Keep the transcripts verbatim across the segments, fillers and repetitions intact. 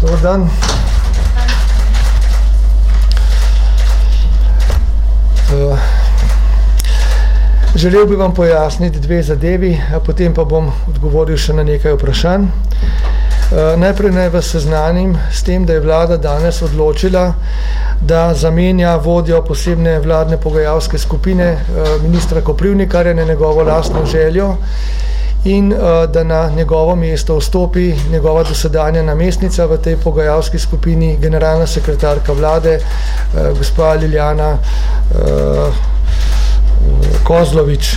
Dobar dan. Uh, želel bi vam pojasniti dve zadevi, a potem pa bom odgovoril še na nekaj vprašanj. Uh, najprej naj vas seznanim s tem, da je vlada danes odločila, da zamenja vodjo posebne vladne pogajalske skupine uh, ministra Koprivnikarja na njegovo lastno željo in uh, da na njegovo mesto vstopi njegova dosedanja namestnica v tej pogajalski skupini, generalna sekretarka vlade, uh, gospa Liljana uh, Kozlovič.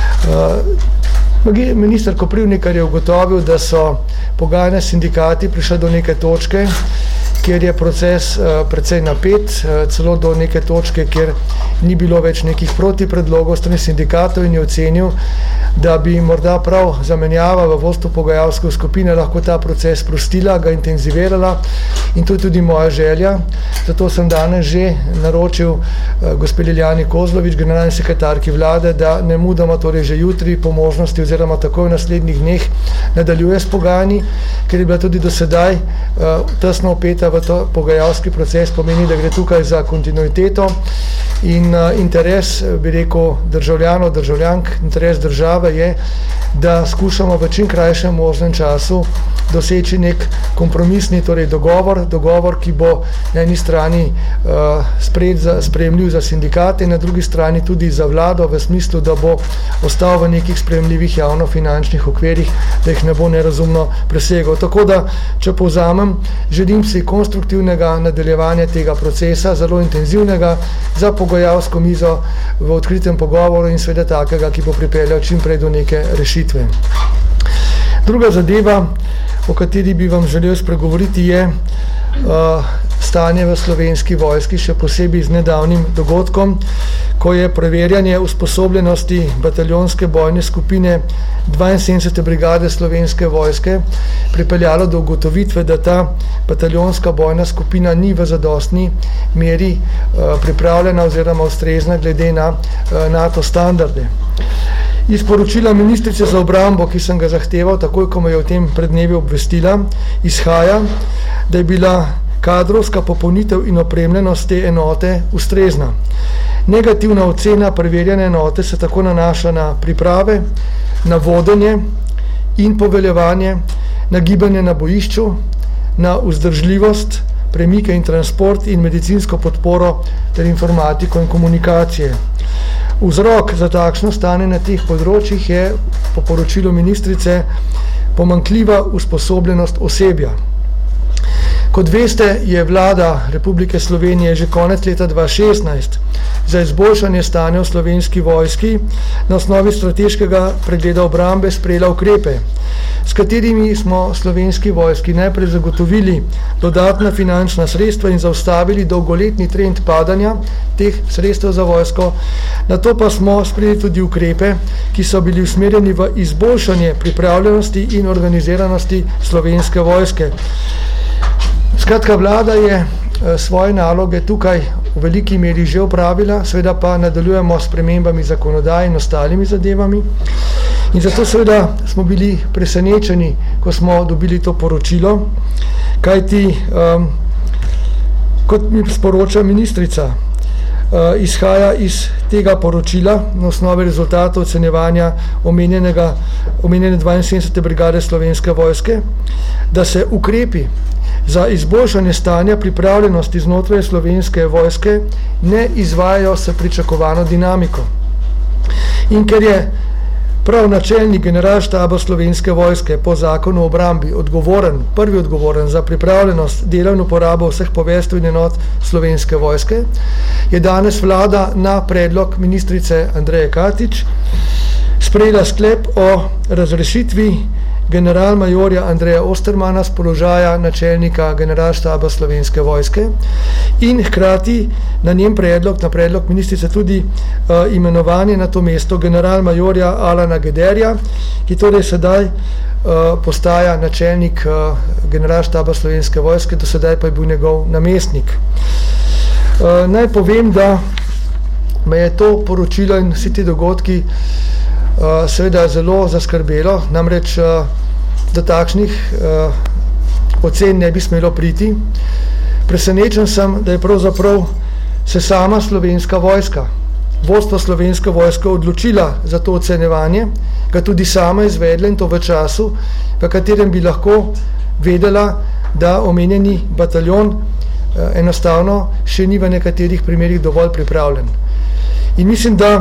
Uh, minister Koprivnikar je ugotovil, da so pogajanja s sindikati prišli do neke točke, kjer je proces uh, precej napet, uh, celo do neke točke, kjer ni bilo več nekih protipredlogov strani sindikatov in je ocenil, da bi morda prav zamenjava v vodstvu pogajalske skupine lahko ta proces sprostila, ga intenzivirala in to je tudi moja želja. Zato sem danes že naročil uh, gospe Liljani Kozlovič, generalni sekretarki vlade, da nemudoma, torej že jutri po možnosti oziroma takoj v naslednjih dneh nadaljuje s pogajanji, ker je bila tudi do sedaj uh, tesno opeta v to pogajalski proces, pomeni, da gre tukaj za kontinuiteto in uh, interes, bi rekel, državljanov, državljank, interes države je, da skušamo v čim krajšem možnem času doseči nek kompromisni, torej dogovor, dogovor, ki bo na eni strani uh, spred za, sprejemljiv za sindikate, na drugi strani tudi za vlado, v smislu, da bo ostal v nekih sprejemljivih javnofinančnih okvirih, da jih ne bo nerazumno presegal. Tako da, če povzamem, želim si konstruktivnega nadaljevanja tega procesa, zelo intenzivnega, za pogajalsko mizo v odkritem pogovoru in seveda takega, ki bo pripeljal čim prej do neke rešitve. Druga zadeva, o kateri bi vam želel spregovoriti, je uh, stanje v Slovenski vojski, še posebej z nedavnim dogodkom, ko je preverjanje usposobljenosti bataljonske bojne skupine dvainsedemdesete brigade Slovenske vojske pripeljalo do ugotovitve, da ta bataljonska bojna skupina ni v zadostni meri uh, pripravljena oziroma ustrezna glede na uh, NATO standarde. Iz poročila ministrice za obrambo, ki sem ga zahteval, takoj, ko me je o tem pred dnevi obvestila, izhaja, da je bila kadrovska popolnitev in opremljenost te enote ustrezna. Negativna ocena preverjene enote se tako nanaša na priprave, na vodenje in poveljevanje, na gibanje na bojišču, na vzdržljivost, premike in transport in medicinsko podporo ter informatiko in komunikacije. Vzrok za takšno stanje na teh področjih je, po poročilu ministrice, pomanjkljiva usposobljenost osebja. Kot veste, je vlada Republike Slovenije že konec leta dva tisoč šestnajst za izboljšanje stanja v Slovenski vojski na osnovi strateškega pregleda obrambe sprejela ukrepe, s katerimi smo Slovenski vojski najprej zagotovili dodatna finančna sredstva in zaustavili dolgoletni trend padanja teh sredstev za vojsko. Nato pa smo sprejeli tudi ukrepe, ki so bili usmerjeni v izboljšanje pripravljenosti in organiziranosti Slovenske vojske. Skratka, vlada je svoje naloge tukaj v veliki meri že opravila, seveda pa nadaljujemo s spremembami zakonodaje in ostalimi zadevami. In zato seveda smo bili presenečeni, ko smo dobili to poročilo, kajti, um, kot mi sporoča ministrica, uh, izhaja iz tega poročila na osnovi rezultatov ocenjevanja omenjenega, omenjene dvainsedemdesete brigade Slovenske vojske, da se ukrepi za izboljšanje stanja pripravljenosti znotraj Slovenske vojske ne izvajajo s pričakovano dinamiko. In ker je prav načelnik generalštaba Slovenske vojske po zakonu o obrambi odgovoren, prvi odgovoren za pripravljenost delovno uporabo vseh poveljstev in enot Slovenske vojske, je danes vlada na predlog ministrice Andreje Katič sprejela sklep o razrešitvi generalmajorja Andreja Ostermana z položaja načelnika generalštaba Slovenske vojske in hkrati na njen predlog, na predlog ministrice tudi uh, imenovanje na to mesto generalmajorja Alana Gederja, ki torej sedaj uh, postaja načelnik uh, generalštaba Slovenske vojske, do sedaj pa je bil njegov namestnik. Uh, naj povem, da me je to poročilo in vsi ti dogodki uh, seveda zelo zaskrbelo, namreč uh, do takšnih uh, ocen ne bi smelo priti. Presenečen sem, da je pravzaprav se sama slovenska vojska, vodstvo slovenske vojske odločila za to ocenjevanje, ga tudi sama izvedla in to v času, v katerem bi lahko vedela, da omenjeni bataljon eh, enostavno še ni v nekaterih primerih dovolj pripravljen. In mislim, da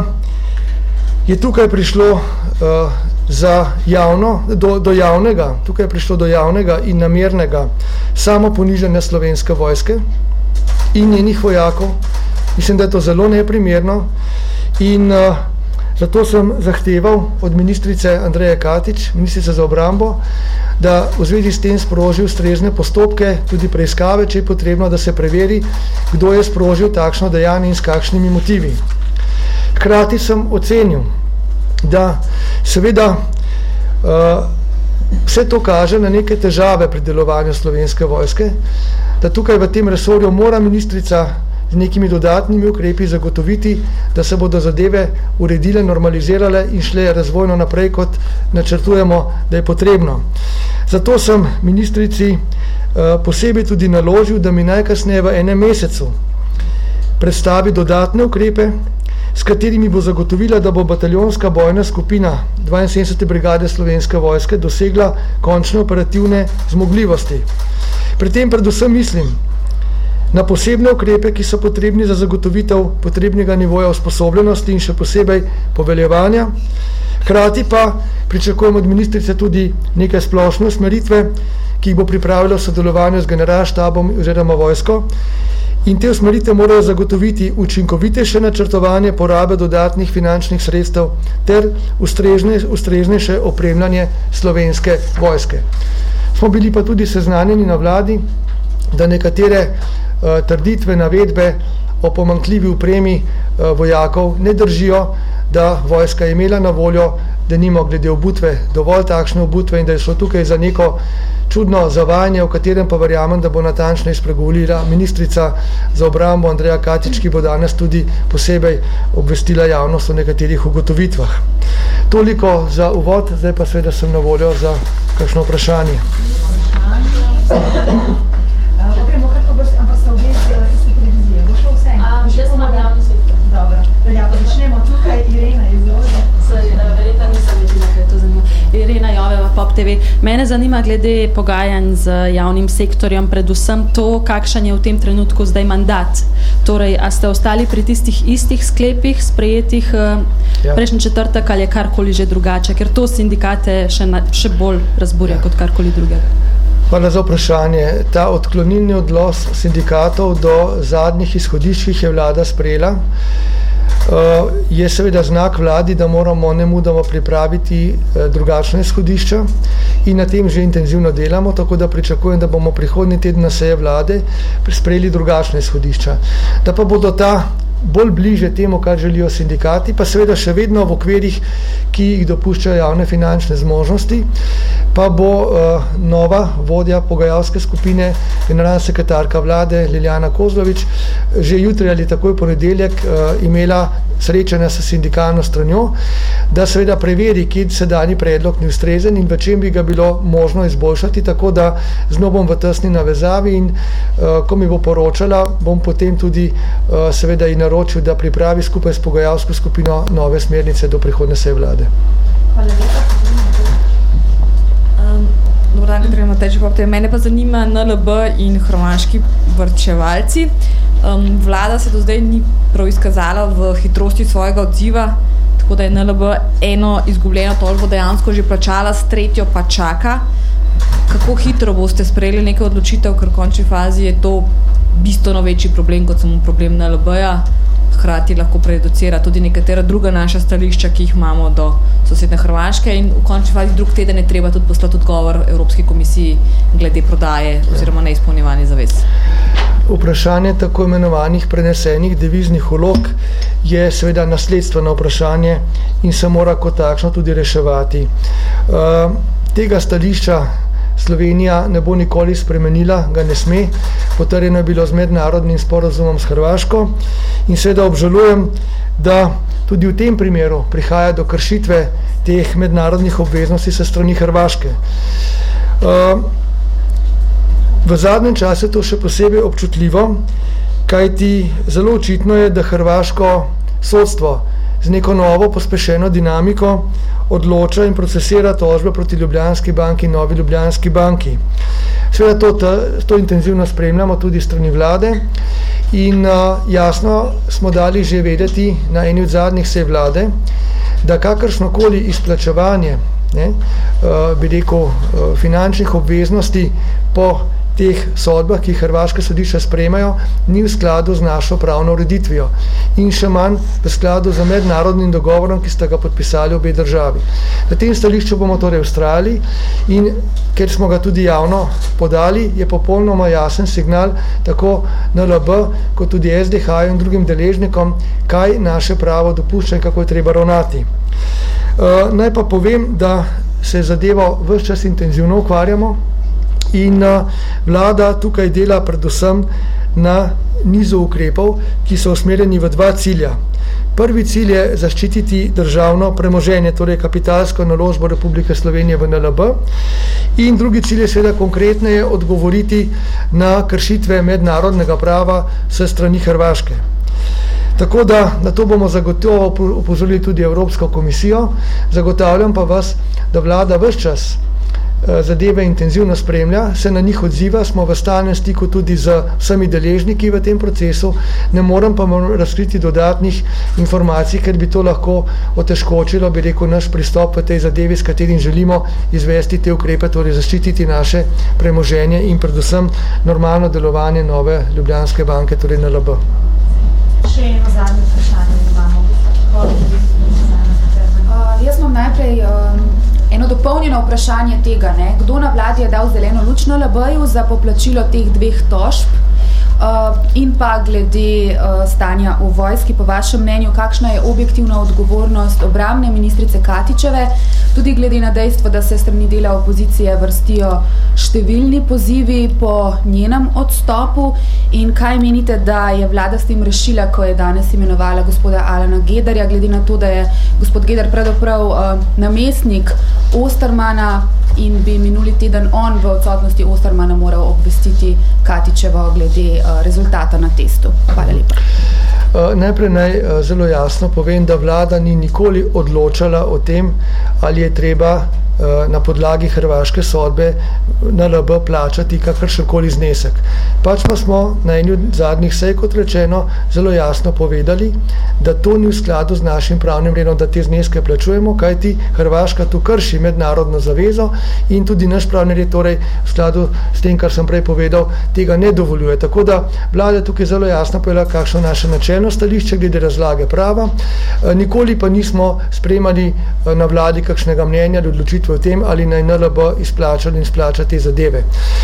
je tukaj prišlo uh, za javno, do, do javnega, tukaj je prišlo do javnega in namernega samoponižanja slovenske vojske in njenih vojakov. Mislim, da je to zelo neprimerno in uh, zato sem zahteval od ministrice Andreje Katič, ministrice za obrambo, da v zvezi s tem sproži ustrezne postopke, tudi preiskave, če je potrebno, da se preveri, kdo je sprožil takšno dejanje in s kakšnimi motivi. Hkrati sem ocenil, da seveda uh, vse to kaže na neke težave pri delovanju slovenske vojske, da tukaj v tem resorju mora ministrica z nekimi dodatnimi ukrepi zagotoviti, da se bodo zadeve uredile, normalizirale in šle razvojno naprej, kot načrtujemo, da je potrebno. Zato sem ministrici uh, posebej tudi naložil, da mi najkasneje v enem mesecu predstavi dodatne ukrepe, s katerimi bo zagotovila, da bo bataljonska bojna skupina dvainsedemdesete brigade Slovenske vojske dosegla končne operativne zmogljivosti. Pri tem predvsem mislim na posebne ukrepe, ki so potrebni za zagotovitev potrebnega nivoja usposobljenosti in še posebej poveljevanja. Hkrati pa pričakujem od ministrice tudi neke splošne usmeritve, ki jih bo pripravila v sodelovanju z generalštabom oziroma vojsko. In te usmeritve morajo zagotoviti učinkovitejše načrtovanje porabe dodatnih finančnih sredstev ter ustrežne, ustreznejše opremljanje slovenske vojske. Smo bili pa tudi seznanjeni na vladi, da nekatere uh, trditve, navedbe o pomanjkljivi opremi uh, vojakov ne držijo, da vojska je imela na voljo, da nima glede obutve dovolj takšne obutve in da je šlo tukaj za neko čudno zavajanje, v katerem pa verjamem, da bo natančneje spregovorila ministrica za obrambo Andreja Katič, ki bo danes tudi posebej obvestila javnost o nekaterih ugotovitvah. Toliko za uvod, zdaj pa seveda sem na voljo za kakšno vprašanje. Gremo kratko brz, ampak ste obe iz televizije. Bo šlo vse? Jaz sem na javni sektor. Dobro. Ja, pa začnemo tukaj. Irena, izvolite. Verjetno nisem edina, kaj je to zanima. Irena Joveva, Pop T V. Mene zanima glede pogajanj z javnim sektorjem, predvsem to, kakšen je v tem trenutku zdaj mandat. Torej, a ste ostali pri tistih istih sklepih, sprejetih uh, ja. prejšnji četrtek ali je karkoli že drugače, ker to sindikate še, na, še bolj razburja ja. kot karkoli drugega. Hvala za vprašanje. Ta odklonilni odnos sindikatov do zadnjih izhodišč, ki jih je vlada sprejela, je seveda znak vladi, da moramo nemudoma pripraviti drugačne izhodišča in na tem že intenzivno delamo, tako da pričakujem, da bomo prihodnji teden na seje vlade sprejeli drugačne izhodišča. Da pa bodo ta bolj bliže temu, kar želijo sindikati, pa seveda še vedno v okvirih, ki jih dopuščajo javne finančne zmožnosti, pa bo uh, nova vodja pogajalske skupine, generalna sekretarka vlade Lilijana Kozlovič, že jutri ali takoj ponedeljek uh, imela srečanja s sindikalno stranjo, da seveda preveri, kje sedanji predlog ni ustrezen in v čem bi ga bilo možno izboljšati, tako da z njo bom v tesni navezavi in uh, ko mi bo poročala, bom potem tudi uh, seveda in naročil, da pripravi skupaj s pogajalsko skupino nove smernice do prihodnje seje vlade. Hvala lepa. Um, Dobro dan, Katarina Matejček, Pop T V. Mene pa zanima N L B in hrvaški varčevalci. Um, vlada se do zdaj ni prav izkazala v hitrosti svojega odziva, tako da je N L B eno izgubljeno tožbo dejansko že plačala, s tretjo pa čaka. Kako hitro boste sprejeli nekaj odločitev, ker v končni fazi je to bistveno večji problem, kot samo problem N L B-ja, hkrati lahko prejudicira tudi nekatera druga naša stališča, ki jih imamo do sosedne Hrvaške in v končni fazi drug teden je treba tudi poslati odgovor Evropski komisiji glede prodaje oziroma neizpolnjevanja zavez. Vprašanje tako imenovanih prenesenih deviznih vlog je seveda nasledstveno vprašanje in se mora kot takšno tudi reševati. Uh, tega stališča Slovenija ne bo nikoli spremenila, ga ne sme, potrjeno je bilo z mednarodnim sporazumom s Hrvaško in seveda obžalujem, da tudi v tem primeru prihaja do kršitve teh mednarodnih obveznosti se strani Hrvaške. Uh, V zadnjem času je to še posebej občutljivo, kajti zelo očitno je, da hrvaško sodstvo z neko novo pospešeno dinamiko odloča in procesira tožbe proti Ljubljanski banki in Novi Ljubljanski banki. Seveda to, to, to intenzivno spremljamo tudi strani vlade in uh, jasno smo dali že vedeti na eni od zadnjih sej vlade, da kakršnokoli izplačevanje ne, uh, bi rekel, uh, finančnih obveznosti po teh sodbah, ki hrvaške sodišča sprejemajo, ni v skladu z našo pravno ureditvijo in še manj v skladu z mednarodnim dogovorom, ki sta ga podpisali obe državi. Na tem stališču bomo torej vztrajali in ker smo ga tudi javno podali, je popolnoma jasen signal tako N L B kot tudi S D H in drugim deležnikom, kaj naše pravo dopušča in kako je treba ravnati. Uh, naj pa povem, da se zadevo ves čas intenzivno ukvarjamo in uh, vlada tukaj dela predvsem na nizu ukrepov, ki so usmerjeni v dva cilja. Prvi cilj je zaščititi državno premoženje, torej kapitalsko naložbo Republike Slovenije v N L B in drugi cilj je seveda konkretneje odgovoriti na kršitve mednarodnega prava s strani Hrvaške. Tako da na to bomo zagotovo opozorili tudi Evropsko komisijo, zagotavljam pa vas, da vlada ves čas zadeve intenzivno spremlja, se na njih odziva, smo v stalnem stiku tudi z vsemi deležniki v tem procesu, ne morem pa razkriti dodatnih informacij, ker bi to lahko otežkočilo, bi rekel, naš pristop v tej zadevi, s katerim želimo izvesti te ukrepe, torej zaščititi naše premoženje in predvsem normalno delovanje Nove Ljubljanske banke, torej N L B. Še eno zadnje vprašanje imamo. Uh, jaz imam najprej um, eno dopolnjeno vprašanje tega, ne? Kdo na vladi je dal zeleno luč N L B-ju za poplačilo teh dveh tožb uh, in pa glede uh, stanja v vojski, po vašem mnenju, kakšna je objektivna odgovornost obrambne ministrice Katičeve, tudi glede na dejstvo, da se strani dela opozicije vrstijo številni pozivi po njenem odstopu in kaj menite, da je vlada s tem rešila, ko je danes imenovala gospoda Alana Gedarja, glede na to, da je gospod Gedar pravzaprav uh, namestnik Ostermana in bi minuli teden on v odsotnosti Ostermana moral obvestiti Katičevo glede uh, rezultata na testu. Hvala lepa. Uh, najprej naj uh, zelo jasno povem, da vlada ni nikoli odločala o tem, ali je treba uh, na podlagi hrvaške sodbe N L B plačati kakršenkoli znesek. Pač pa smo na eni od zadnjih sej, kot rečeno, zelo jasno povedali, da to ni v skladu z našim pravnim redom, da te zneske plačujemo, kajti Hrvaška tu krši mednarodno zavezo in tudi naš pravni red, torej v skladu s tem, kar sem prej povedal, tega ne dovoljuje. Tako da vlada tukaj zelo jasno povedala, kakšno naše načelno stališče glede razlage prava. Nikoli pa nismo sprejemali na vladi kakšnega mnenja ali odločitve o tem, ali naj N L B izplačali in splača te zadeve.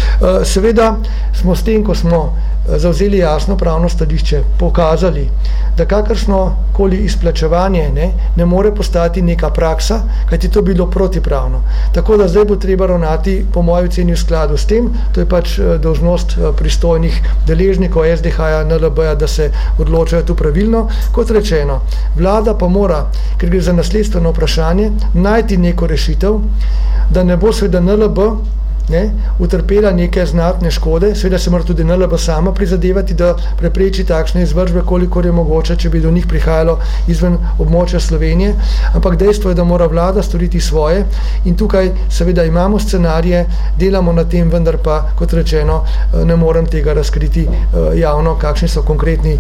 Seveda smo s tem, ko smo zavzeli jasno pravno stališče, pokazali, da kakršno koli izplačevanje ne, ne more postati neka praksa, kajti to bilo protipravno. Tako da zdaj bo treba ravnati po moji oceni v skladu s tem, to je pač dolžnost pristojnih deležnikov S D H-ja, N L B-ja, da se odločajo tu pravilno. Kot rečeno, vlada pa mora, ker gre za nasledstveno vprašanje, najti neko rešitev, da ne bo seveda N L B ne, utrpela neke znatne škode, seveda se mora tudi N L B sama prizadevati, da prepreči takšne izvršbe, kolikor je mogoče, če bi do njih prihajalo izven območja Slovenije, ampak dejstvo je, da mora vlada storiti svoje in tukaj seveda imamo scenarije, delamo na tem, vendar pa, kot rečeno, ne morem tega razkriti javno, kakšni so konkretni,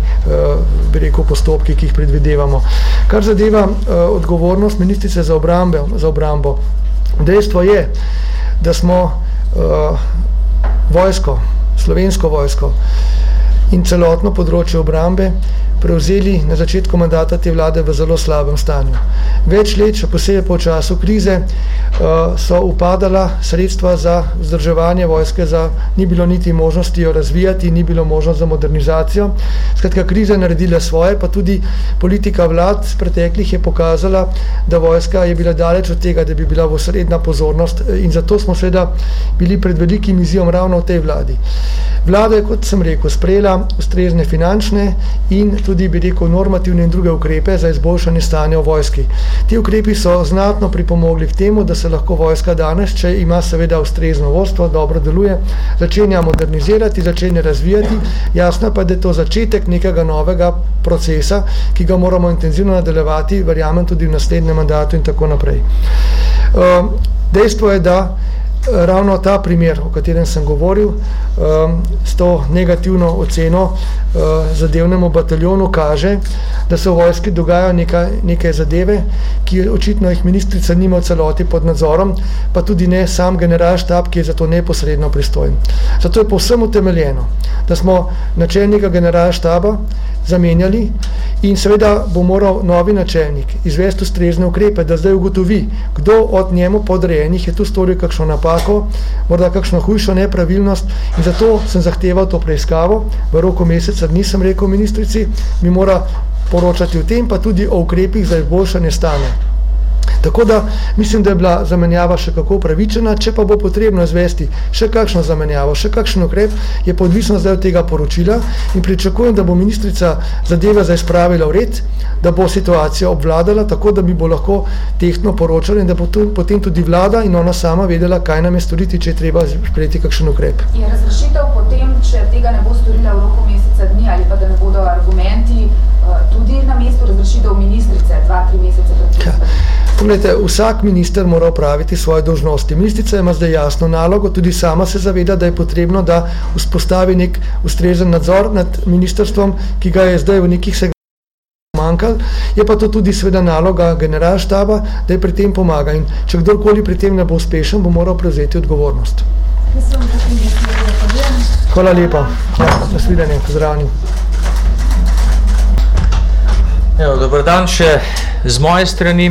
bi rekel, postopki, ki jih predvidevamo. Kar zadeva odgovornost ministrice za obrambe, za obrambo. Dejstvo je, da smo uh, vojsko, slovensko vojsko in celotno področje obrambe prevzeli na začetku mandata te vlade v zelo slabem stanju. Več let, še posebej po času krize, so upadala sredstva za vzdrževanje vojske, za, ni bilo niti možnosti jo razvijati, ni bilo možnost za modernizacijo. Skratka, kriza je naredila svoje, pa tudi politika vlad preteklih je pokazala, da vojska je bila daleč od tega, da bi bila osrednja pozornost in zato smo seveda bili pred velikim izzivom ravno v tej vladi. Vlada je, kot sem rekel, sprejela ustrezne finančne in tudi, bi rekel, normativne in druge ukrepe za izboljšanje stanja v vojski. Ti ukrepi so znatno pripomogli k temu, da se lahko vojska danes, če ima seveda ustrezno vodstvo, dobro deluje, začenja modernizirati, začenja razvijati. Jasno pa, da je to začetek nekega novega procesa, ki ga moramo intenzivno nadaljevati, verjamem tudi v naslednjem mandatu in tako naprej. Dejstvo je, da ravno ta primer, o katerem sem govoril, s to negativno oceno zadevnemu bataljonu kaže, da se v vojski dogajajo nekaj, nekaj zadeve, ki očitno jih ministrica nima v celoti pod nadzorom, pa tudi ne sam generalštab, ki je za to neposredno pristojen. Zato je povsem utemeljeno, da smo načelnika generalštaba zamenjali in seveda bo moral novi načelnik izvesti ustrezne ukrepe, da zdaj ugotovi, kdo od njemu podrejenih je tu storil kakšno napako, morda kakšno hujšo nepravilnost, in zato sem zahteval to preiskavo. V roku meseca dni sem rekel ministrici, mi mora poročati o tem, pa tudi o ukrepih za izboljšanje stanja. Tako da mislim, da je bila zamenjava še kako upravičena, če pa bo potrebno izvesti še kakšno zamenjavo, še kakšen ukrep, je pa odvisno zdaj od tega poročila in pričakujem, da bo ministrica zadeve zdaj spravila v red, da bo situacija obvladala tako, da bi bo lahko tehtno poročala in da bo tu, potem tudi vlada in ona sama vedela, kaj nam je storiti, če je treba sprejeti kakšen ukrep. Je razrešitev potem, če tega ne bo storila v roku meseca dni ali pa da ne bodo argumenti tudi na mestu razrešitev ministrice dva, tri mesece pred ja. Poglejte, vsak minister mora opraviti svoje dolžnosti. Ministrica ima zdaj jasno nalogo, tudi sama se zaveda, da je potrebno, da vzpostavi nek ustrezen nadzor nad ministrstvom, ki ga je zdaj v nekih segmentih manjkal. Je pa to tudi seveda naloga generalštaba, da je pri tem pomaga. In če kdorkoli pri tem ne bo uspešen, bo moral prevzeti odgovornost. Hvala lepa. Ja, nasvidenje, pozdravljeni. Evo, dober dan še z moje strani.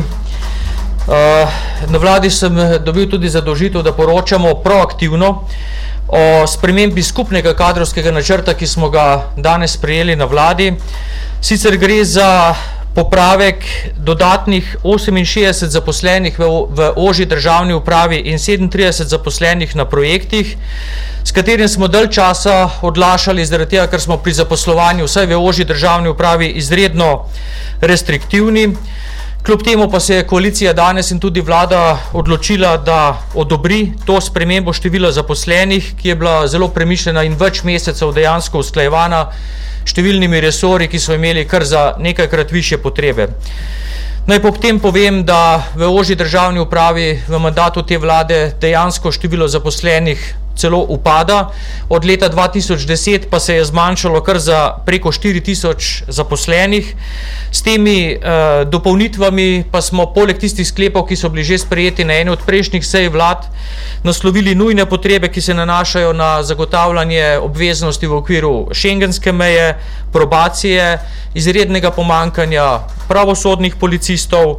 Uh, na vladi sem dobil tudi zadolžitev, da poročamo proaktivno o spremembi skupnega kadrovskega načrta, ki smo ga danes sprejeli na vladi. Sicer gre za popravek dodatnih oseminšestdeset zaposlenih v, v ožji državni upravi in sedemintrideset zaposlenih na projektih, s katerim smo dalj časa odlašali, zaradi tega, ker smo pri zaposlovanju vsaj v ožji državni upravi izredno restriktivni. Kljub temu pa se je koalicija danes in tudi vlada odločila, da odobri to spremembo števila zaposlenih, ki je bila zelo premišljena in več mesecev dejansko usklajevana številnimi resori, ki so imeli kar za nekajkrat višje potrebe. Naj po tem povem, da v ožji državni upravi v mandatu te vlade dejansko število zaposlenih celo upada. Od leta dva tisoč deset pa se je zmanjšalo kar za preko štiri tisoč zaposlenih. S temi eh, dopolnitvami pa smo poleg tistih sklepov, ki so bili že sprejeti na eni od prejšnjih sej vlad, naslovili nujne potrebe, ki se nanašajo na zagotavljanje obveznosti v okviru šengenske meje, probacije, izrednega pomanjkanja pravosodnih policistov,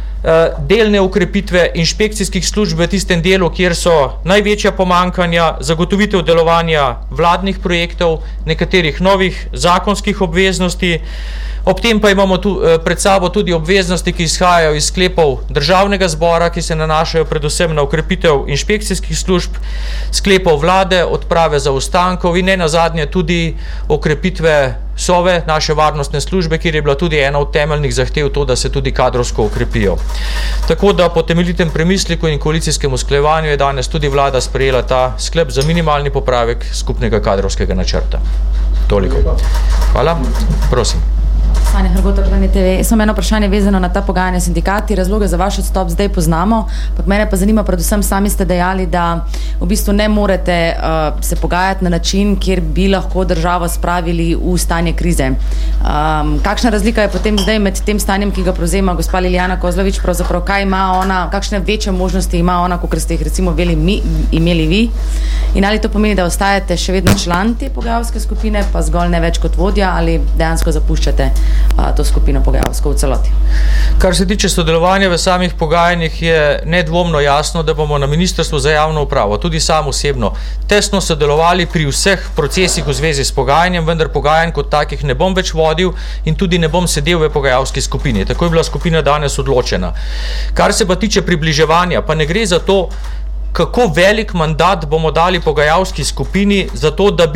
delne ukrepitve inšpekcijskih služb v tistem delu, kjer so največja pomanjkanja, zagotovitev delovanja vladnih projektov, nekaterih novih zakonskih obveznosti. Ob tem pa imamo tu, pred sabo tudi obveznosti, ki izhajajo iz sklepov državnega zbora, ki se nanašajo predvsem na ukrepitev inšpekcijskih služb, sklepov vlade, odprave zaostankov in ne nazadnje tudi ukrepitve Sove, naše varnostne službe, kjer je bila tudi ena od temeljnih zahtev to, da se tudi kadrovsko ukrepijo. Tako da po temeljitem premisliku in koalicijskem usklajevanju je danes tudi vlada sprejela ta sklep za minimalni popravek skupnega kadrovskega načrta. Toliko. Hvala. Prosim. Sanja Hrgota, N T V. Samo eno vprašanje vezano na ta pogajanja sindikati. Razloge za vaš odstop zdaj poznamo, ampak mene pa zanima, predvsem sami ste dejali, da v bistvu ne morete uh, se pogajati na način, kjer bi lahko državo spravili v stanje krize. Um, kakšna razlika je potem zdaj med tem stanjem, ki ga prevzema gospa Lilijana Kozlovič, pravzaprav kaj ima ona, kakšne večje možnosti ima ona, kot ste jih recimo veli mi, imeli vi? In ali to pomeni, da ostajate še vedno član te pogajalske skupine, pa zgolj ne več kot vodja, ali dejansko zapuščate a, to skupino pogajalsko v celoti? Kar se tiče sodelovanja v samih pogajanjih, je nedvomno jasno, da bomo na Ministrstvu za javno upravo, tudi sam osebno, tesno sodelovali pri vseh procesih v zvezi s pogajanjem, vendar pogajanj kot takih ne bom več vodil in tudi ne bom sedel v pogajalski skupini. Tako je bila skupina danes odločena. Kar se pa tiče približevanja, pa ne gre za to, kako velik mandat bomo dali pogajalski skupini za to, da bi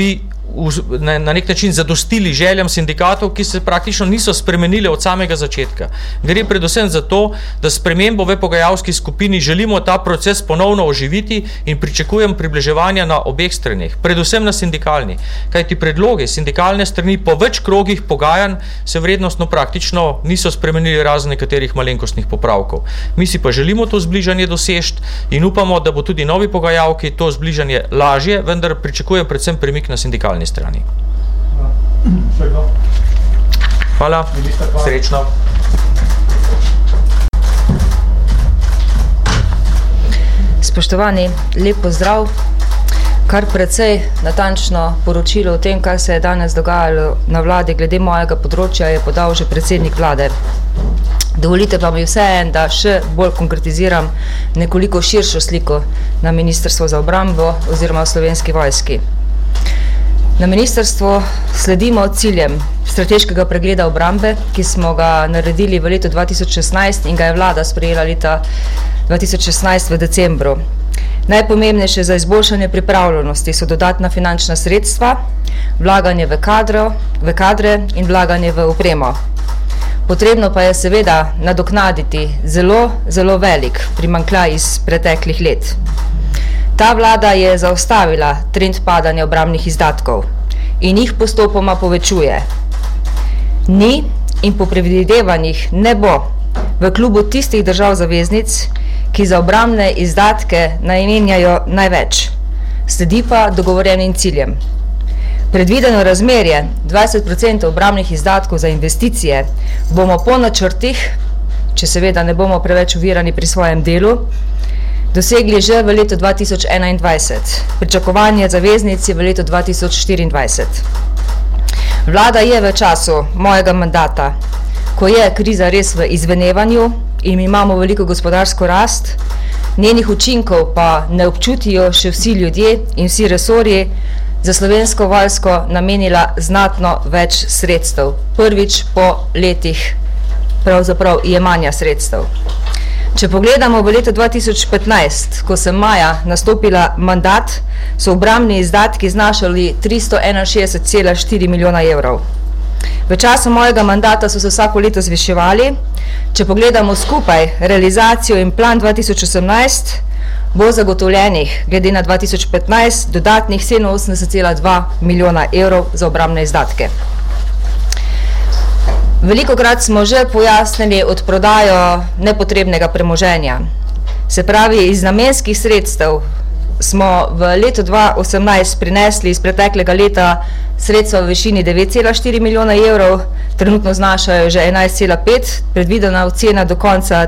na, na nek način zadostili željam sindikatov, ki se praktično niso spremenili od samega začetka. Gre predvsem za to, da spremembo v pogajalski skupini želimo ta proces ponovno oživiti in pričakujem približevanja na obeh straneh, predvsem na sindikalni. Kajti predloge sindikalne strani po več krogih pogajanj se vrednostno praktično niso spremenili razen nekaterih malenkostnih popravkov. Mi si pa želimo to zbližanje doseči in upamo, da bo tudi novi pogajalki to zbližanje lažje, vendar pričakujem predvsem premik na sindikalni strani. Hvala, srečno. Spoštovani, lep pozdrav. Kar precej natančno poročilo o tem, kaj se je danes dogajalo na vladi glede mojega področja, je podal že predsednik vlade. Dovolite pa mi vseeno, da še bolj konkretiziram nekoliko širšo sliko na Ministrstvo za obrambo oziroma v Slovenski vojski. Na ministrstvu sledimo ciljem strateškega pregleda obrambe, ki smo ga naredili v letu dva tisoč šestnajst in ga je vlada sprejela leta dva tisoč šestnajst v decembru. Najpomembnejše za izboljšanje pripravljenosti so dodatna finančna sredstva, vlaganje v, kadro, v kadre in vlaganje v opremo. Potrebno pa je seveda nadoknaditi zelo, zelo velik primanjkljaj iz preteklih let. Ta vlada je zaustavila trend padanja obrambnih izdatkov in jih postopoma povečuje. Ni in po predvidevanjih ne bo v klubu tistih držav zaveznic, ki za obrambne izdatke namenjajo največ, sledi pa dogovorjenim ciljem. Predvideno razmerje dvajset procentov obrambnih izdatkov za investicije bomo po načrtih, če seveda ne bomo preveč ovirani pri svojem delu, dosegli že v letu dva tisoč enaindvajset, pričakovanje zaveznic je v letu dva tisoč štiriindvajset. Vlada je v času mojega mandata, ko je kriza res v izvenevanju in imamo veliko gospodarsko rast, njenih učinkov pa ne občutijo še vsi ljudje in vsi resorji, za Slovensko vojsko namenila znatno več sredstev, prvič po letih pravzaprav jemanja sredstev. Če pogledamo v letu dva tisoč petnajst, ko sem maja nastopila mandat, so obrambni izdatki znašali tristo enainšestdeset cela štiri milijona evrov. V času mojega mandata so se vsako leto zviševali. Če pogledamo skupaj realizacijo in plan dva tisoč osemnajst, bo zagotovljenih glede na dva tisoč petnajst dodatnih sedeminosemdeset cela dva milijona evrov za obrambne izdatke. Velikokrat smo že pojasnili odprodajo nepotrebnega premoženja. Se pravi, iz namenskih sredstev smo v letu dva tisoč osemnajst prinesli iz preteklega leta sredstva v višini devet cela štiri milijona evrov, trenutno znašajo že enajst cela pet, predvidena ocena do konca,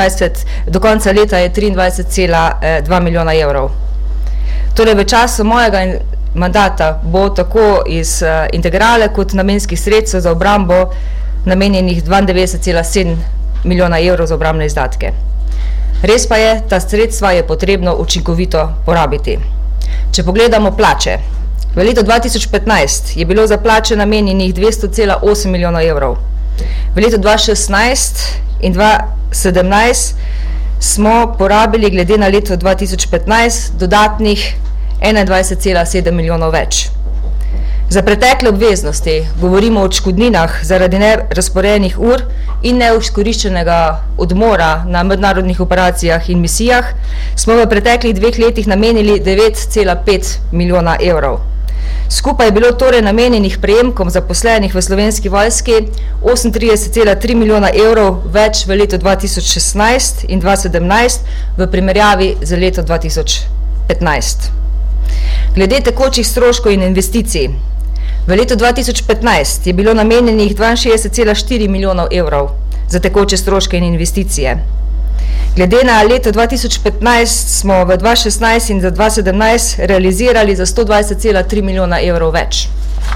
do konca leta je triindvajset cela dva milijona evrov. Torej, v času mojega mandata bo tako iz integrale kot namenskih sredstev za obrambo namenjenih dvaindevetdeset cela sedem milijona evrov za obrambne izdatke. Res pa je, ta sredstva je potrebno učinkovito porabiti. Če pogledamo plače, v letu dva tisoč petnajst je bilo za plače namenjenih dvesto cela osem milijona evrov. V letu dva tisoč šestnajst in dva tisoč sedemnajst smo porabili glede na leto dva tisoč petnajst dodatnih enaindvajset cela sedem milijonov več. Za pretekle obveznosti, govorimo o odškodninah zaradi nerazporejenih ur in neizkoriščenega odmora na mednarodnih operacijah in misijah, smo v preteklih dveh letih namenili devet cela pet milijona evrov. Skupaj je bilo torej namenjenih prejemkom zaposlenih v Slovenski vojski osemintrideset cela tri milijona evrov več v letu dva tisoč šestnajst in dva tisoč sedemnajst v primerjavi z leto dva tisoč petnajst. Glede tekočih stroškov in investicij, v letu dva tisoč petnajst je bilo namenjenih dvainšestdeset cela štiri milijonov evrov za tekoče stroške in investicije. Glede na leto dva tisoč petnajst smo v dva tisoč šestnajst in za dva tisoč sedemnajst realizirali za sto dvajset cela tri milijona evrov več.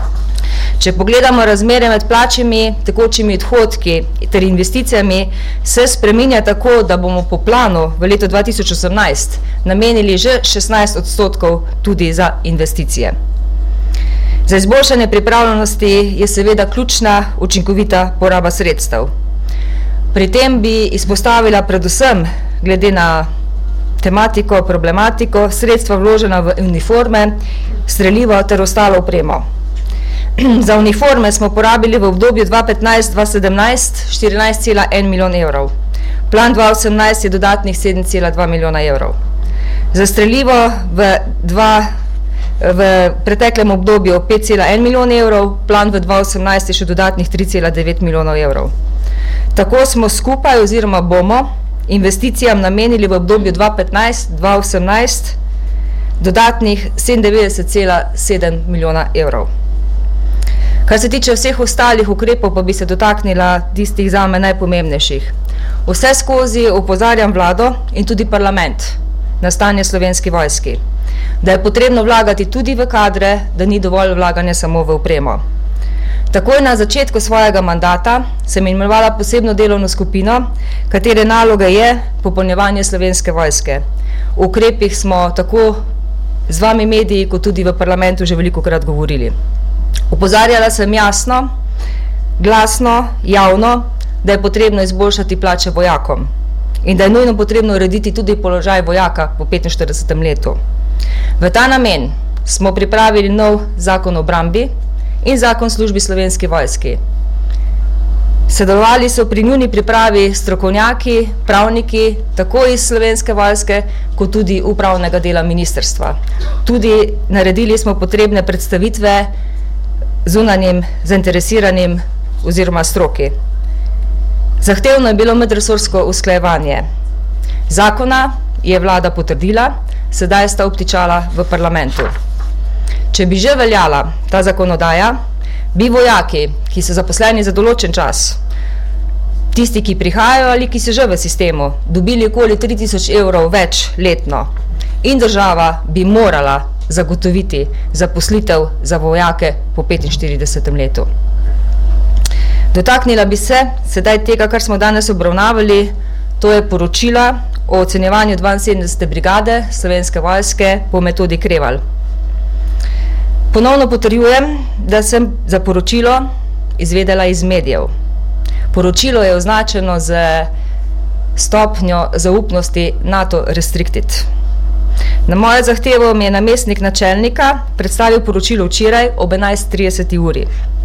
Če pogledamo razmere med plačami, tekočimi odhodki ter investicijami, se spreminja tako, da bomo po planu v letu dva tisoč osemnajst namenili že šestnajst odstotkov tudi za investicije. Za izboljšanje pripravljenosti je seveda ključna učinkovita poraba sredstev. Pri tem bi izpostavila predvsem, glede na tematiko, problematiko, sredstva vložena v uniforme, strelivo ter ostalo opremo. za uniforme smo porabili v obdobju dva petnajst do dva sedemnajst štirinajst cela en milijon evrov. Plan dva osemnajst je dodatnih sedem cela dva milijona evrov. Za strelivo v, dva, v preteklem obdobju pet cela en milijon evrov, plan v dva osemnajst je še dodatnih tri cela devet milijonov evrov. Tako smo skupaj oziroma bomo investicijam namenili v obdobju dva petnajst do dva osemnajst dodatnih sedemindevetdeset cela sedem milijona evrov. Kar se tiče vseh ostalih ukrepov, pa bi se dotaknila tistih zame najpomembnejših. Vse skozi opozarjam vlado in tudi parlament na stanje Slovenski vojski, da je potrebno vlagati tudi v kadre, da ni dovolj vlaganja samo v opremo. Takoj na začetku svojega mandata sem imenovala posebno delovno skupino, katere naloga je popolnjevanje Slovenske vojske. V ukrepih smo tako z vami mediji, kot tudi v parlamentu že velikokrat govorili. Opozarjala sem jasno, glasno, javno, da je potrebno izboljšati plače vojakom in da je nujno potrebno urediti tudi položaj vojaka po petinštiridesetem letu. V ta namen smo pripravili nov zakon o obrambi in zakon službi Slovenski vojski. Sodelovali so pri njuni pripravi strokovnjaki, pravniki, tako iz Slovenske vojske, kot tudi upravnega dela ministrstva. Tudi naredili smo potrebne predstavitve zunanjim zainteresiranim oziroma stroki. Zahtevno je bilo medresorsko usklajevanje. Zakona je vlada potrdila, sedaj sta obtičala v parlamentu. Če bi že veljala ta zakonodaja, bi vojaki, ki so zaposleni za določen čas, tisti, ki prihajajo ali ki so že v sistemu, dobili okoli tri tisoč evrov več letno in država bi morala zagotoviti zaposlitev za vojake po petinštiridesetem letu. Dotaknila bi se sedaj tega, kar smo danes obravnavali, to je poročila o ocenjevanju dvainsedemdesete brigade Slovenske vojske po metodi Kreval. Ponovno potrjujem, da sem za poročilo izvedela iz medijev. Poročilo je označeno z stopnjo zaupnosti NATO Restricted. Na mojo zahtevo mi je namestnik načelnika predstavil poročilo včeraj ob enajst trideset uri.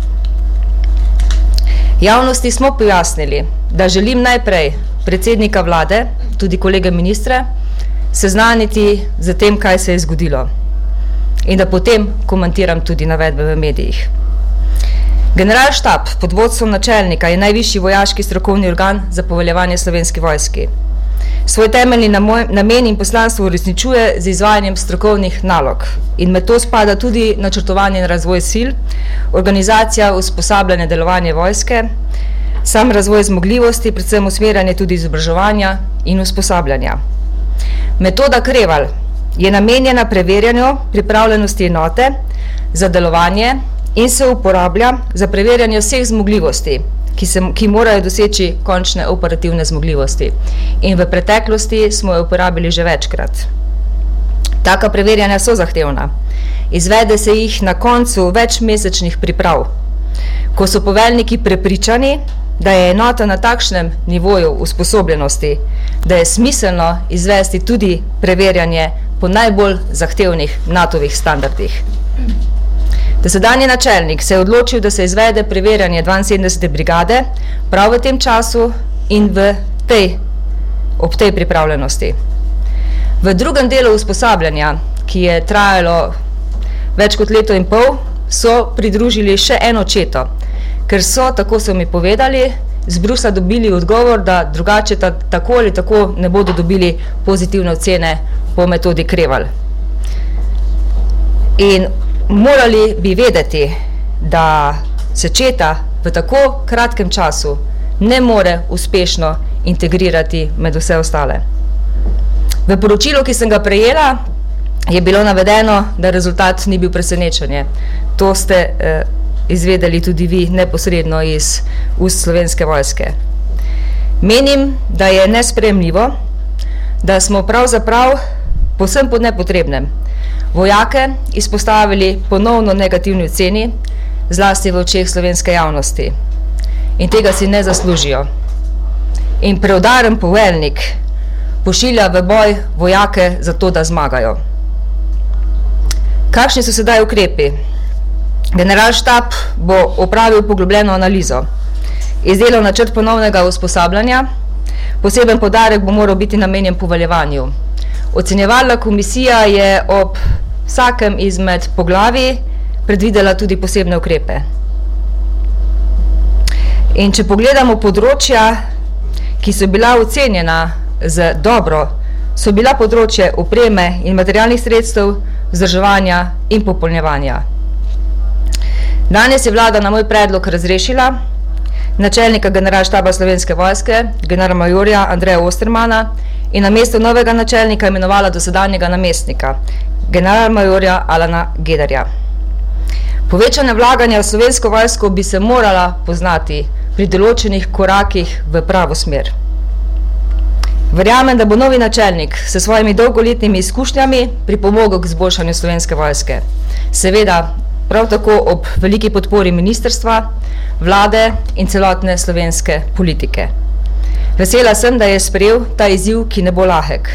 Javnosti smo pojasnili, da želim najprej predsednika vlade, tudi kolege ministre, seznaniti z tem, kaj se je zgodilo in da potem komentiram tudi navedbe v medijih. Generalštab pod vodstvom načelnika je najvišji vojaški strokovni organ za poveljevanje Slovenski vojski. Svoj temeljni namen in poslanstvo uresničuje z izvajanjem strokovnih nalog in med to spada tudi načrtovanje in razvoj sil, organizacija, usposabljanje, delovanje vojske, sam razvoj zmogljivosti, predvsem usmerjanje tudi izobraževanja in usposabljanja. Metoda Kreval je namenjena preverjanju pripravljenosti enote za delovanje in se uporablja za preverjanje vseh zmogljivosti, ki, se, ki morajo doseči končne operativne zmogljivosti. In v preteklosti smo jo uporabili že večkrat. Taka preverjanja so zahtevna. Izvede se jih na koncu večmesečnih priprav, ko so poveljniki prepričani, da je enota na takšnem nivoju usposobljenosti, da je smiselno izvesti tudi preverjanje po najbolj zahtevnih natovih standardih. Dosedanji načelnik se je odločil, da se izvede preverjanje dvainsedemdesete brigade prav v tem času in v tej, ob tej pripravljenosti. V drugem delu usposabljanja, ki je trajalo več kot leto in pol, so pridružili še eno četo, ker so, tako so mi povedali, z Brusla dobili odgovor, da drugače ta, tako ali tako ne bodo dobili pozitivne ocene po metodi Kreval. In morali bi vedeti, da se četa v tako kratkem času ne more uspešno integrirati med vse ostale. V poročilu, ki sem ga prejela, je bilo navedeno, da rezultat ni bil presenečenje. To ste eh, izvedeli tudi vi neposredno iz ust Slovenske vojske. Menim, da je nesprejemljivo, da smo pravzaprav povsem pod nepotrebnem vojake izpostavili ponovno negativni oceni, zlasti v očeh slovenske javnosti. In tega si ne zaslužijo. In preudaren poveljnik pošilja v boj vojake za to, da zmagajo. Kakšni so sedaj ukrepi? Generalštab bo opravil poglobljeno analizo, izdelal načrt ponovnega usposabljanja, poseben poudarek bo moral biti namenjen poveljevanju. Ocenjevalna komisija je ob vsakem izmed poglavij predvidela tudi posebne ukrepe. In če pogledamo področja, ki so bila ocenjena z dobro, so bila področje opreme in materialnih sredstev, vzdrževanja in popolnjevanja. Danes je vlada na moj predlog razrešila načelnika generalštaba Slovenske vojske, generalmajorja Andreja Ostermana, in na mesto novega načelnika imenovala dosedanjega namestnika, generalmajorja Alana Gederja. Povečanje vlaganja v Slovensko vojsko bi se morala poznati pri določenih korakih v pravo smer. Verjamem, da bo novi načelnik s svojimi dolgoletnimi izkušnjami pripomogel k izboljšanju Slovenske vojske. Seveda, prav tako ob veliki podpori ministrstva, vlade in celotne slovenske politike. Vesela sem, da je sprejel ta izziv, ki ne bo lahek.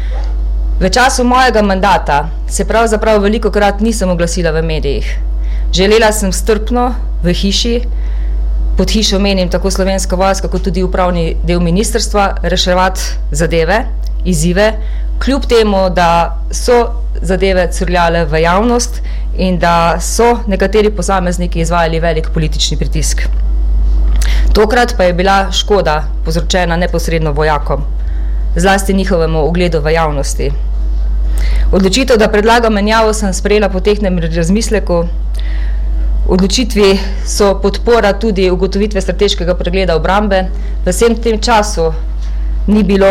V času mojega mandata se pravzaprav velikokrat nisem oglasila v medijih. Želela sem strpno v hiši, pod hišo menim tako Slovenska vojska kot tudi upravni del ministrstva, reševati zadeve, izzive, kljub temu, da so zadeve curljale v javnost in da so nekateri posamezniki izvajali velik politični pritisk. Tokrat pa je bila škoda povzročena neposredno vojakom, zlasti njihovemu ugledu v javnosti. Odločitev, da predlagam menjavo, sem sprejela po tehtnem razmisleku. Odločitvi so podpora tudi ugotovitve strateškega pregleda obrambe. V vsem tem času ni bilo